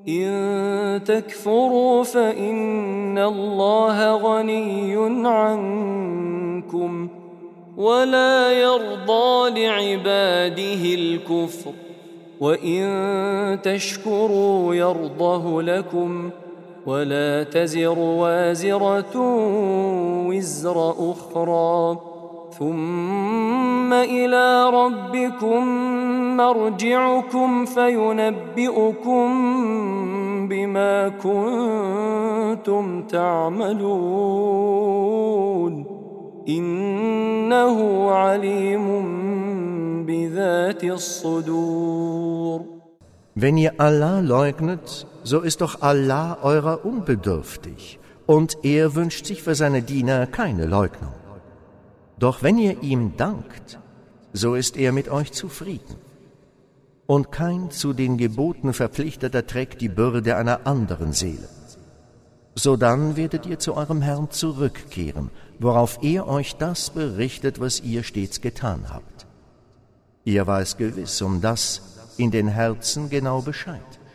إن تكفروا فإن الله غني عنكم ولا يرضى لعباده الكفر وإن تشكروا يرضه لكم ولا تزر وازرة وزر أخرى ثم إلى ربكم مرجعكم فينبئكم بما كنتم تعملون إنه عليم بذات الصدور. Wenn ihr Allah leugnet, so ist doch Allah eurer unbedürftig, und er wünscht sich für seine Diener keine Leugnung. Doch wenn ihr ihm dankt, so ist er mit euch zufrieden. Und kein zu den Geboten Verpflichteter trägt die Bürde einer anderen Seele. Sodann werdet ihr zu eurem Herrn zurückkehren, worauf er euch das berichtet, was ihr stets getan habt. Er weiß gewiss das in den Herzen genau Bescheid.